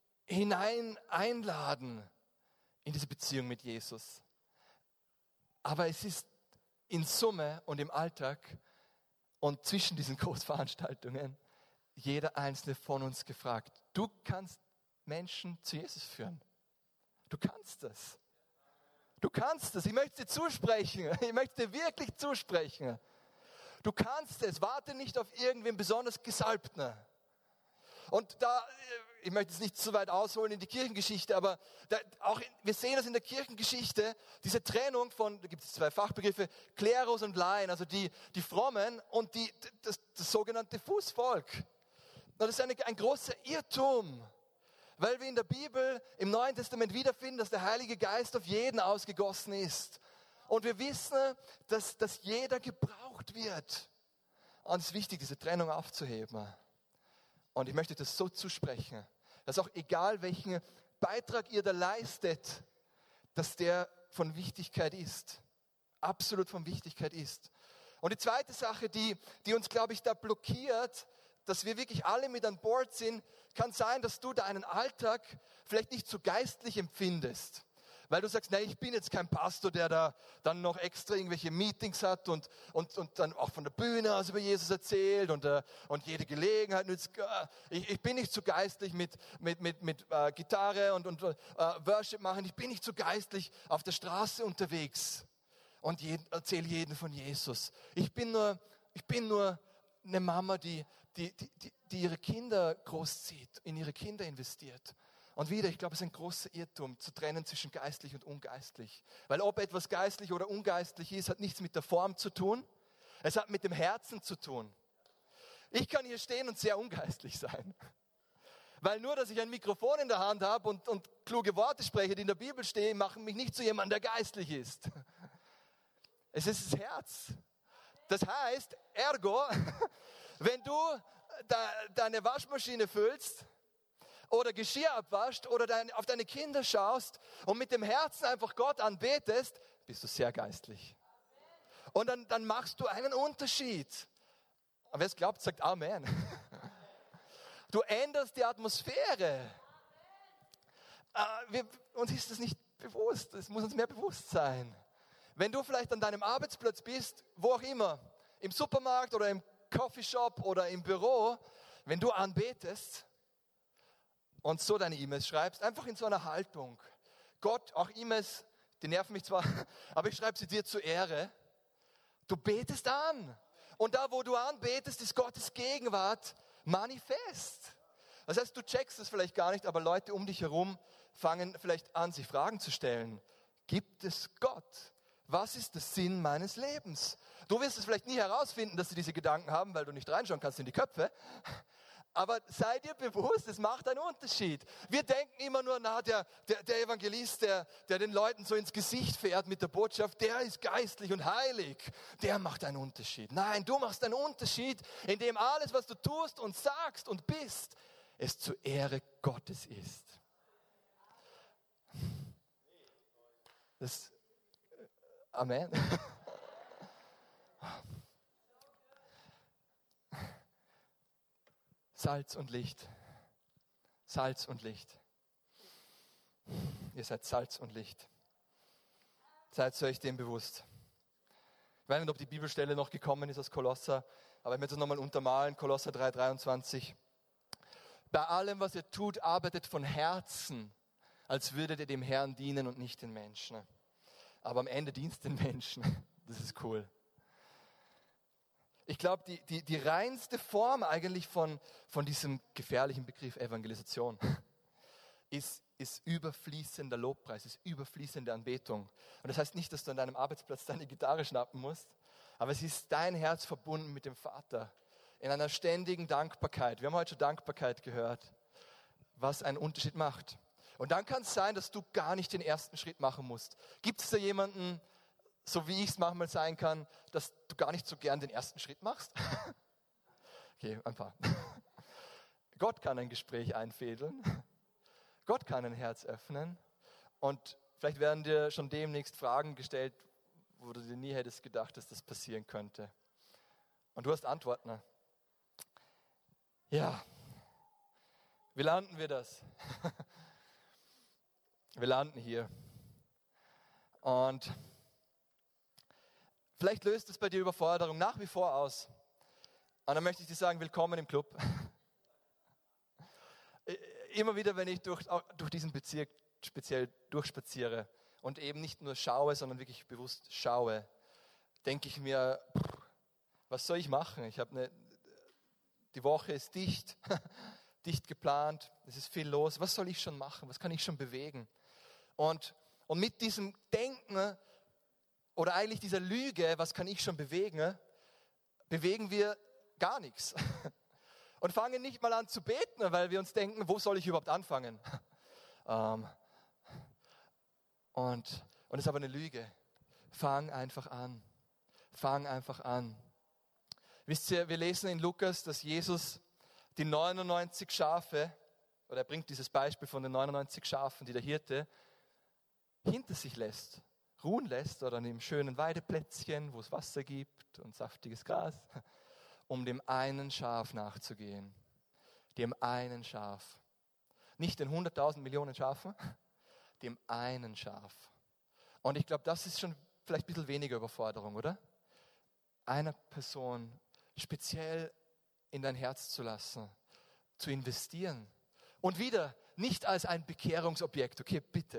einladen in diese Beziehung mit Jesus. Aber es ist in Summe und im Alltag und zwischen diesen Großveranstaltungen jeder einzelne von uns gefragt. Du kannst Menschen zu Jesus führen. Du kannst das. Du kannst das. Ich möchte dir zusprechen. Ich möchte dir wirklich zusprechen. Du kannst es. Warte nicht auf irgendwen besonders Gesalbten. Und ich möchte jetzt nicht zu weit ausholen in die Kirchengeschichte, aber wir sehen das in der Kirchengeschichte, diese Trennung von, da gibt es zwei Fachbegriffe, Klerus und Laien, also die Frommen und das sogenannte Fußvolk. das ist ein großer Irrtum, weil wir in der Bibel im Neuen Testament wiederfinden, dass der Heilige Geist auf jeden ausgegossen ist. Und wir wissen, dass jeder gebraucht wird. Und es ist wichtig, diese Trennung aufzuheben. Und ich möchte das so zusprechen, dass auch egal welchen Beitrag ihr da leistet, dass der von Wichtigkeit ist. Absolut von Wichtigkeit ist. Und die zweite Sache, die uns, glaube ich, da blockiert, dass wir wirklich alle mit an Bord sind, kann sein, dass du deinen Alltag vielleicht nicht so geistlich empfindest. Weil du sagst, ich bin jetzt kein Pastor, der da dann noch extra irgendwelche Meetings hat und dann auch von der Bühne aus über Jesus erzählt und jede Gelegenheit nützt. Ich bin nicht so geistlich mit Gitarre und Worship machen. Ich bin nicht so geistlich auf der Straße unterwegs und erzähle jedem von Jesus. Ich bin nur eine Mama, die ihre Kinder großzieht, in ihre Kinder investiert. Und wieder, ich glaube, es ist ein großer Irrtum, zu trennen zwischen geistlich und ungeistlich. Weil ob etwas geistlich oder ungeistlich ist, hat nichts mit der Form zu tun. Es hat mit dem Herzen zu tun. Ich kann hier stehen und sehr ungeistlich sein. Weil nur, dass ich ein Mikrofon in der Hand habe und kluge Worte spreche, die in der Bibel stehen, machen mich nicht zu jemandem, der geistlich ist. Es ist das Herz. Das heißt, ergo, wenn du deine Waschmaschine füllst, oder Geschirr abwascht oder auf deine Kinder schaust und mit dem Herzen einfach Gott anbetest, bist du sehr geistlich. Und dann machst du einen Unterschied. Und wer es glaubt, sagt Amen. Du änderst die Atmosphäre. Uns ist das nicht bewusst, es muss uns mehr bewusst sein. Wenn du vielleicht an deinem Arbeitsplatz bist, wo auch immer, im Supermarkt oder im Coffeeshop oder im Büro, wenn du anbetest, und so deine E-Mails schreibst, einfach in so einer Haltung. Gott, auch E-Mails, die nerven mich zwar, aber ich schreibe sie dir zur Ehre. Du betest an. Und da, wo du anbetest, ist Gottes Gegenwart manifest. Das heißt, du checkst es vielleicht gar nicht, aber Leute um dich herum fangen vielleicht an, sich Fragen zu stellen. Gibt es Gott? Was ist der Sinn meines Lebens? Du wirst es vielleicht nie herausfinden, dass sie diese Gedanken haben, weil du nicht reinschauen kannst in die Köpfe. Aber sei dir bewusst, es macht einen Unterschied. Wir denken immer nur, der Evangelist, der den Leuten so ins Gesicht fährt mit der Botschaft, der ist geistlich und heilig. Der macht einen Unterschied. Nein, du machst einen Unterschied, indem alles, was du tust und sagst und bist, es zur Ehre Gottes ist. Amen. Salz und Licht. Salz und Licht. Ihr seid Salz und Licht. Seid euch dem bewusst. Ich weiß nicht, ob die Bibelstelle noch gekommen ist aus Kolosser, aber ich möchte es nochmal untermalen, Kolosser 3,23. Bei allem, was ihr tut, arbeitet von Herzen, als würdet ihr dem Herrn dienen und nicht den Menschen. Aber am Ende dienst den Menschen. Das ist cool. Ich glaube, die reinste Form eigentlich von diesem gefährlichen Begriff Evangelisation ist überfließender Lobpreis, ist überfließende Anbetung. Und das heißt nicht, dass du an deinem Arbeitsplatz deine Gitarre schnappen musst, aber es ist dein Herz verbunden mit dem Vater in einer ständigen Dankbarkeit. Wir haben heute schon Dankbarkeit gehört, was einen Unterschied macht. Und dann kann es sein, dass du gar nicht den ersten Schritt machen musst. Gibt es da jemanden, so wie ich es manchmal sein kann, dass du gar nicht so gern den ersten Schritt machst? Okay, ein paar. Gott kann ein Gespräch einfädeln. Gott kann ein Herz öffnen. Und vielleicht werden dir schon demnächst Fragen gestellt, wo du dir nie hättest gedacht, dass das passieren könnte. Und du hast Antworten. Ja, wie landen wir das? Wir landen hier. Und vielleicht löst es bei dir Überforderung nach wie vor aus. Und dann möchte ich dir sagen, willkommen im Club. Immer wieder, wenn ich durch diesen Bezirk speziell durchspaziere und eben nicht nur schaue, sondern wirklich bewusst schaue, denke ich mir, was soll ich machen? Die Woche ist dicht geplant, es ist viel los. Was soll ich schon machen? Was kann ich schon bewegen? Und mit diesem Denken oder eigentlich dieser Lüge, was kann ich schon bewegen, bewegen wir gar nichts. und fangen nicht mal an zu beten, weil wir uns denken, wo soll ich überhaupt anfangen? Und das ist aber eine Lüge. Fang einfach an. Fang einfach an. Wisst ihr, wir lesen in Lukas, dass Jesus die 99 Schafe, oder er bringt dieses Beispiel von den 99 Schafen, die der Hirte hinter sich lässt, ruhen lässt oder an einem schönen Weideplätzchen, wo es Wasser gibt und saftiges Gras, um dem einen Schaf nachzugehen. Dem einen Schaf. Nicht den 100.000 Millionen Schafen, dem einen Schaf. Und ich glaube, das ist schon vielleicht ein bisschen weniger Überforderung, oder? Einer Person speziell in dein Herz zu lassen, zu investieren. Und wieder, nicht als ein Bekehrungsobjekt, okay, bitte.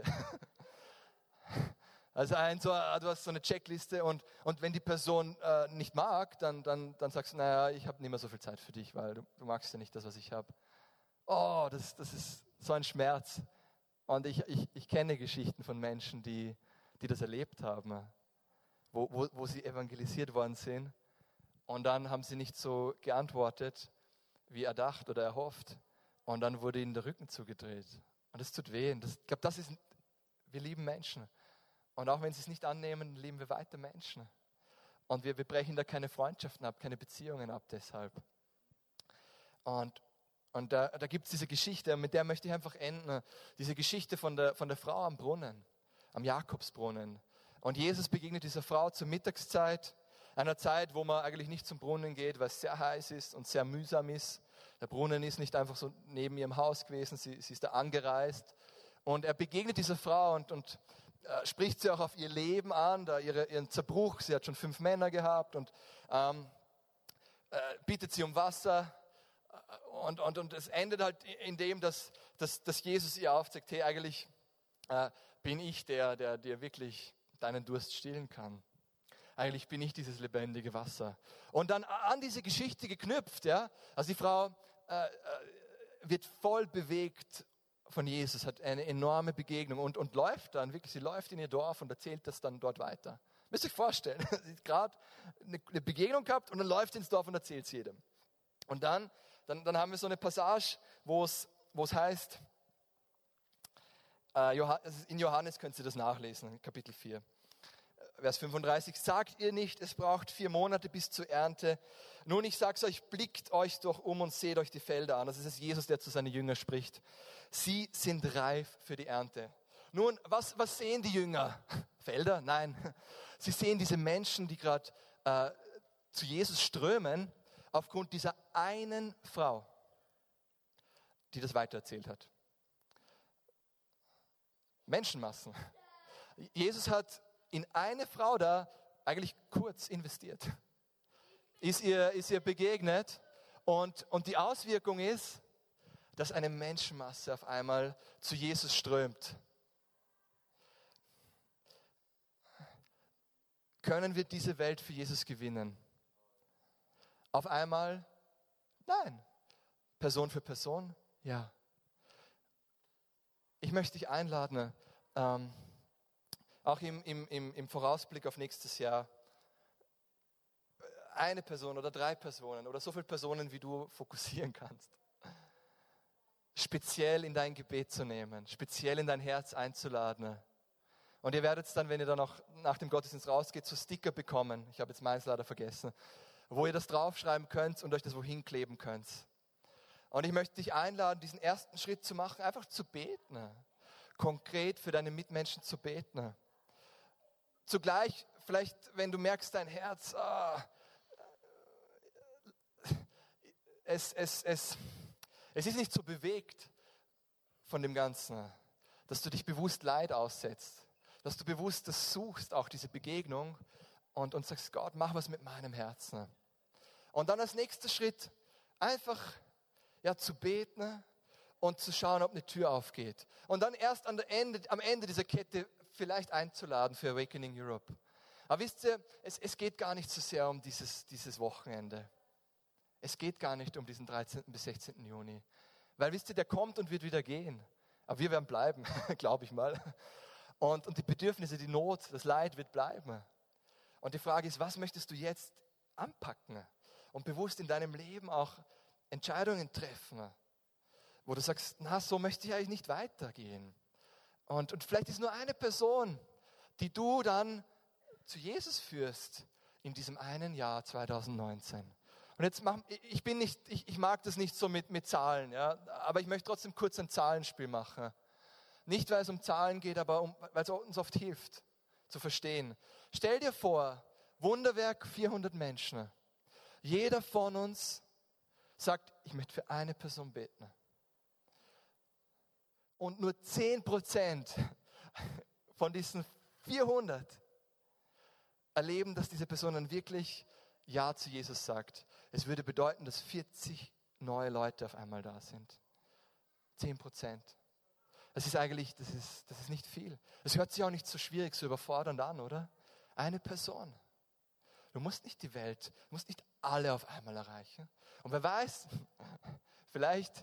Also du hast so eine Checkliste und wenn die Person nicht mag, dann sagst du, naja, ich habe nicht mehr so viel Zeit für dich, weil du magst ja nicht das, was ich habe. Oh, das ist so ein Schmerz. Und ich kenne Geschichten von Menschen, die das erlebt haben, wo sie evangelisiert worden sind und dann haben sie nicht so geantwortet, wie erdacht oder erhofft. Und dann wurde ihnen der Rücken zugedreht. Und das tut weh. Ich glaube, wir lieben Menschen. Und auch wenn sie es nicht annehmen, lieben wir weiter Menschen. Und wir brechen da keine Freundschaften ab, keine Beziehungen ab deshalb. Und da gibt es diese Geschichte, mit der möchte ich einfach enden. Diese Geschichte von der Frau am Brunnen, am Jakobsbrunnen. Und Jesus begegnet dieser Frau zur Mittagszeit, einer Zeit, wo man eigentlich nicht zum Brunnen geht, weil es sehr heiß ist und sehr mühsam ist. Der Brunnen ist nicht einfach so neben ihrem Haus gewesen, sie ist da angereist. Und er begegnet dieser Frau und spricht sie auch auf ihr Leben an, ihren Zerbruch. Sie hat schon 5 Männer gehabt und bittet sie um Wasser. Und es endet halt in dem, dass Jesus ihr aufzeigt, hey, eigentlich bin ich der dir wirklich deinen Durst stillen kann. Eigentlich bin ich dieses lebendige Wasser. Und dann an diese Geschichte geknüpft, ja, also die Frau wird voll bewegt von Jesus, hat eine enorme Begegnung und läuft dann, wirklich, sie läuft in ihr Dorf und erzählt das dann dort weiter. Müsst ihr euch vorstellen, sie hat gerade eine Begegnung gehabt und dann läuft sie ins Dorf und erzählt es jedem. Und dann haben wir so eine Passage, wo es heißt, in Johannes könnt ihr das nachlesen, Kapitel 4. Vers 35, sagt ihr nicht, es braucht 4 Monate bis zur Ernte. Nun, ich sag's euch, blickt euch doch um und seht euch die Felder an. Das ist Jesus, der zu seinen Jüngern spricht. Sie sind reif für die Ernte. Nun, was sehen die Jünger? Felder? Nein. Sie sehen diese Menschen, die gerade zu Jesus strömen, aufgrund dieser einen Frau, die das weitererzählt hat. Menschenmassen. Jesus hat in eine Frau da eigentlich kurz investiert. Ist ihr begegnet und die Auswirkung ist, dass eine Menschenmasse auf einmal zu Jesus strömt. Können wir diese Welt für Jesus gewinnen? Auf einmal? Nein. Person für Person? Ja. Ich möchte dich einladen, auch im Vorausblick auf nächstes Jahr, eine Person oder 3 Personen oder so viele Personen, wie du fokussieren kannst, speziell in dein Gebet zu nehmen, speziell in dein Herz einzuladen. Und ihr werdet dann, wenn ihr dann auch nach dem Gottesdienst rausgeht, so Sticker bekommen, ich habe jetzt meins leider vergessen, wo ihr das draufschreiben könnt und euch das wohin kleben könnt. Und ich möchte dich einladen, diesen ersten Schritt zu machen, einfach zu beten, konkret für deine Mitmenschen zu beten. Zugleich, vielleicht, wenn du merkst, dein Herz, es ist nicht so bewegt von dem Ganzen, dass du dich bewusst Leid aussetzt, dass du bewusst das suchst, auch diese Begegnung und sagst, Gott, mach was mit meinem Herzen. Und dann als nächster Schritt einfach zu beten und zu schauen, ob eine Tür aufgeht. Und dann erst am Ende dieser Kette vielleicht einzuladen für Awakening Europe. Aber wisst ihr, es geht gar nicht so sehr um dieses Wochenende. Es geht gar nicht um diesen 13. bis 16. Juni. Weil wisst ihr, der kommt und wird wieder gehen. Aber wir werden bleiben, glaube ich mal. Und die Bedürfnisse, die Not, das Leid wird bleiben. Und die Frage ist, was möchtest du jetzt anpacken? Und bewusst in deinem Leben auch Entscheidungen treffen, wo du sagst, na, so möchte ich eigentlich nicht weitergehen. Und vielleicht ist nur eine Person, die du dann zu Jesus führst in diesem einen Jahr 2019. Und jetzt ich mag das nicht so mit Zahlen, ja, aber ich möchte trotzdem kurz ein Zahlenspiel machen. Nicht, weil es um Zahlen geht, aber weil es uns oft hilft zu verstehen. Stell dir vor, Wunderwerk 400 Menschen. Jeder von uns sagt, ich möchte für eine Person beten. Und nur 10% von diesen 400 erleben, dass diese Person dann wirklich Ja zu Jesus sagt. Es würde bedeuten, dass 40 neue Leute auf einmal da sind. 10%. Das ist nicht viel. Es hört sich auch nicht so schwierig, so überfordernd an, oder? Eine Person. Du musst nicht die Welt, du musst nicht alle auf einmal erreichen. Und wer weiß, vielleicht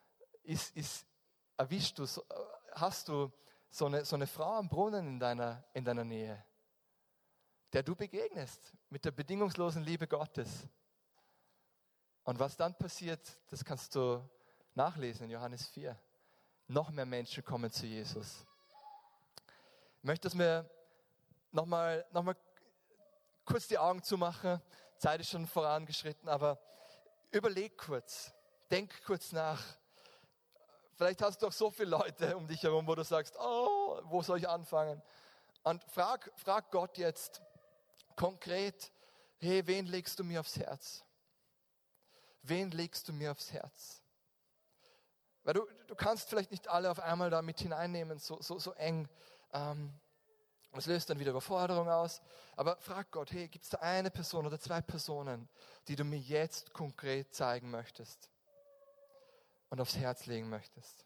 hast du so eine Frau am Brunnen in deiner Nähe, der du begegnest mit der bedingungslosen Liebe Gottes. Und was dann passiert, das kannst du nachlesen in Johannes 4. Noch mehr Menschen kommen zu Jesus. Ich möchte, dass wir nochmal kurz die Augen zumachen. Zeit ist schon vorangeschritten, aber überleg kurz, denk kurz nach. Vielleicht hast du auch so viele Leute um dich herum, wo du sagst, oh, wo soll ich anfangen? Und frag Gott jetzt konkret, hey, wen legst du mir aufs Herz? Wen legst du mir aufs Herz? Weil du kannst vielleicht nicht alle auf einmal da mit hineinnehmen, so eng. Das löst dann wieder Überforderung aus. Aber frag Gott, hey, gibt es da eine Person oder zwei Personen, die du mir jetzt konkret zeigen möchtest und aufs Herz legen möchtest?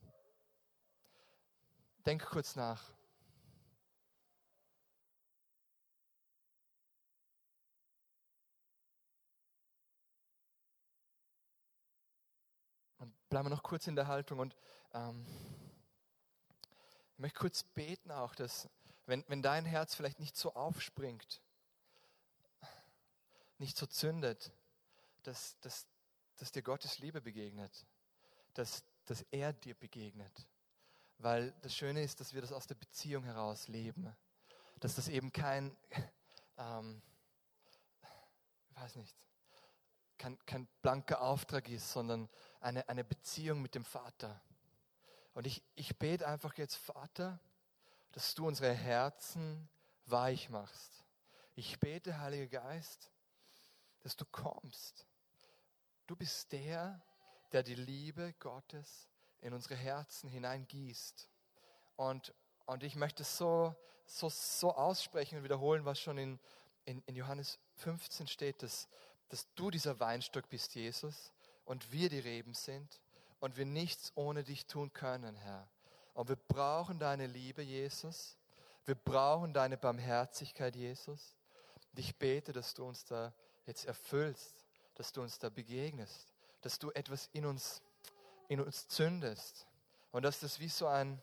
Denk kurz nach. Und bleiben wir noch kurz in der Haltung und ich möchte kurz beten auch, dass wenn dein Herz vielleicht nicht so aufspringt, nicht so zündet, dass dir Gottes Liebe begegnet, dass er dir begegnet. Weil das Schöne ist, dass wir das aus der Beziehung heraus leben. Dass das eben kein blanker Auftrag ist, sondern eine Beziehung mit dem Vater. Und ich bete einfach jetzt, Vater, dass du unsere Herzen weich machst. Ich bete, Heiliger Geist, dass du kommst. Du bist der die Liebe Gottes in unsere Herzen hineingießt. Und ich möchte so aussprechen und wiederholen, was schon in Johannes 15 steht, dass du dieser Weinstock bist, Jesus, und wir die Reben sind und wir nichts ohne dich tun können, Herr. Und wir brauchen deine Liebe, Jesus. Wir brauchen deine Barmherzigkeit, Jesus. Und ich bete, dass du uns da jetzt erfüllst, dass du uns da begegnest, dass du etwas in uns zündest. Und dass das wie so ein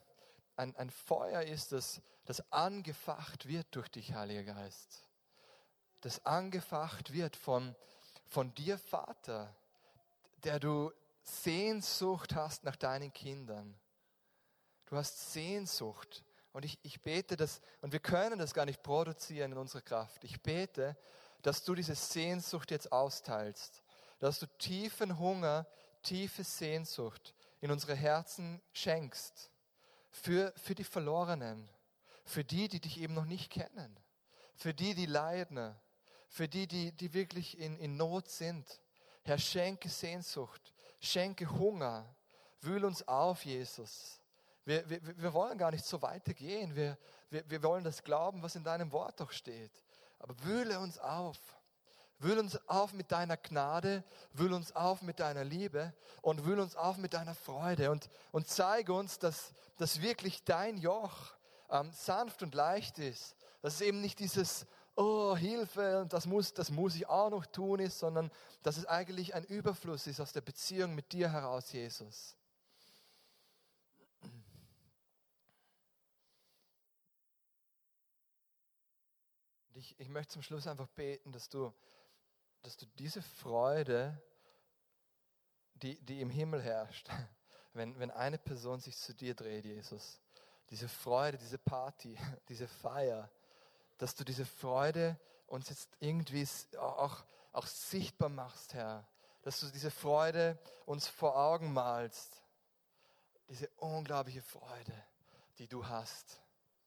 Feuer ist, das angefacht wird durch dich, Heiliger Geist. Das angefacht wird von dir, Vater, der du Sehnsucht hast nach deinen Kindern. Du hast Sehnsucht. Und ich bete das, und wir können das gar nicht produzieren in unserer Kraft. Ich bete, dass du diese Sehnsucht jetzt austeilst. Dass du tiefen Hunger, tiefe Sehnsucht in unsere Herzen schenkst. Für die Verlorenen. Für die dich eben noch nicht kennen. Für die leiden. Für die wirklich in Not sind. Herr, schenke Sehnsucht. Schenke Hunger. Wühl uns auf, Jesus. Wir wollen gar nicht so weitergehen. Wir wollen das glauben, was in deinem Wort doch steht. Aber wühle uns auf. Wühl uns auf mit deiner Gnade, wühl uns auf mit deiner Liebe und wühl uns auf mit deiner Freude. Und zeige uns, dass wirklich dein Joch sanft und leicht ist. Dass es eben nicht dieses, oh Hilfe, und das muss ich auch noch tun ist, sondern dass es eigentlich ein Überfluss ist aus der Beziehung mit dir heraus, Jesus. Ich möchte zum Schluss einfach beten, dass du diese Freude, die im Himmel herrscht, wenn eine Person sich zu dir dreht, Jesus, diese Freude, diese Party, diese Feier, dass du diese Freude uns jetzt irgendwie auch sichtbar machst, Herr, dass du diese Freude uns vor Augen malst, diese unglaubliche Freude, die du hast.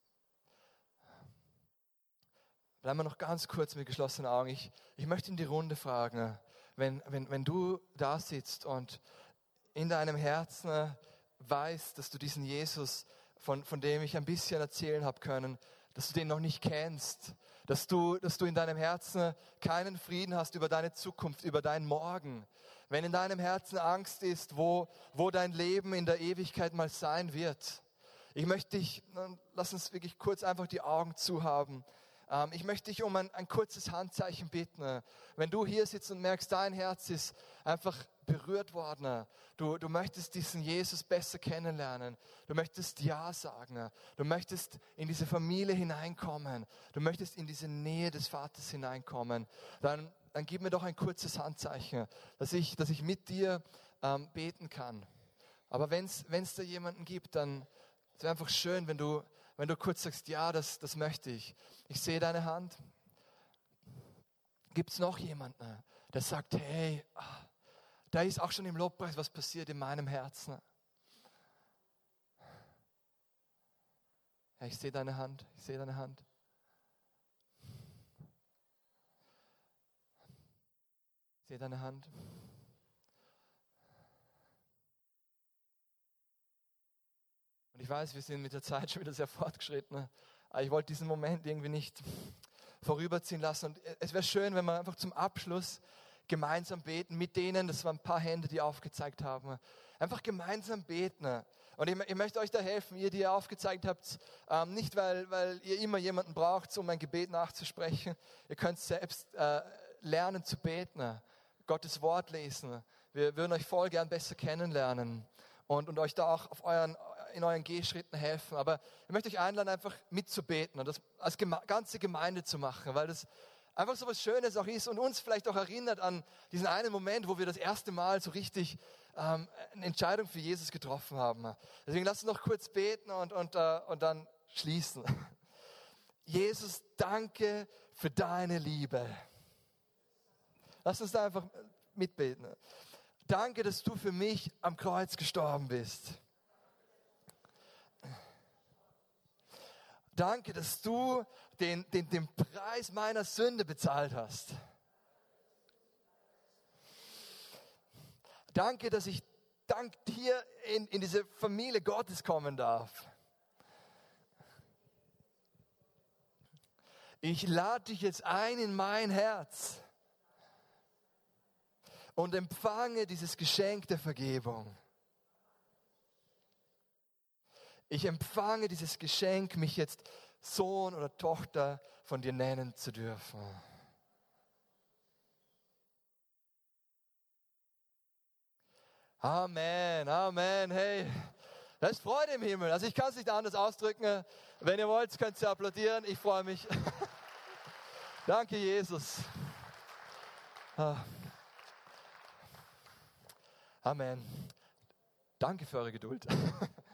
Bleiben wir noch ganz kurz mit geschlossenen Augen. Ich möchte in die Runde fragen, wenn du da sitzt und in deinem Herzen weißt, dass du diesen Jesus, von dem ich ein bisschen erzählen habe können, dass du den noch nicht kennst, dass du in deinem Herzen keinen Frieden hast über deine Zukunft, über deinen Morgen. Wenn in deinem Herzen Angst ist, wo dein Leben in der Ewigkeit mal sein wird. Ich möchte dich, lass uns wirklich kurz einfach die Augen zu haben. Ich möchte dich um ein kurzes Handzeichen bitten. Wenn du hier sitzt und merkst, dein Herz ist einfach berührt worden. Du möchtest diesen Jesus besser kennenlernen. Du möchtest Ja sagen. Du möchtest in diese Familie hineinkommen. Du möchtest in diese Nähe des Vaters hineinkommen. Dann gib mir doch ein kurzes Handzeichen, dass ich mit dir beten kann. Aber wenn es da jemanden gibt, dann es wäre einfach schön, wenn du kurz sagst, ja, das möchte ich. Ich sehe deine Hand. Gibt es noch jemanden, der sagt, hey, da ist auch schon im Lobpreis was passiert in meinem Herzen. Ja, ich sehe deine Hand. Ich sehe deine Hand. Ich sehe deine Hand. Und ich weiß, wir sind mit der Zeit schon wieder sehr fortgeschritten. Aber ich wollte diesen Moment irgendwie nicht vorüberziehen lassen. Und es wäre schön, wenn wir einfach zum Abschluss gemeinsam beten mit denen, das waren ein paar Hände, die aufgezeigt haben, einfach gemeinsam beten. Und ich möchte euch da helfen, ihr, die ihr aufgezeigt habt, nicht weil ihr immer jemanden braucht, um ein Gebet nachzusprechen. Ihr könnt selbst lernen zu beten, Gottes Wort lesen. Wir würden euch voll gern besser kennenlernen und euch da auch in euren Gehschritten helfen. Aber ich möchte euch einladen, einfach mitzubeten und das als ganze Gemeinde zu machen, weil das einfach so was Schönes auch ist und uns vielleicht auch erinnert an diesen einen Moment, wo wir das erste Mal so richtig eine Entscheidung für Jesus getroffen haben. Deswegen lasst uns noch kurz beten und dann schließen. Jesus, danke für deine Liebe. Lass uns da einfach mitbeten. Danke, dass du für mich am Kreuz gestorben bist. Danke, dass du den Preis meiner Sünde bezahlt hast. Danke, dass ich dank dir in diese Familie Gottes kommen darf. Ich lade dich jetzt ein in mein Herz und empfange dieses Geschenk der Vergebung. Ich empfange dieses Geschenk, mich jetzt Sohn oder Tochter von dir nennen zu dürfen. Amen, Amen, hey. Das ist Freude im Himmel. Also ich kann es nicht anders ausdrücken. Wenn ihr wollt, könnt ihr applaudieren. Ich freue mich. Danke, Jesus. Amen. Danke für eure Geduld.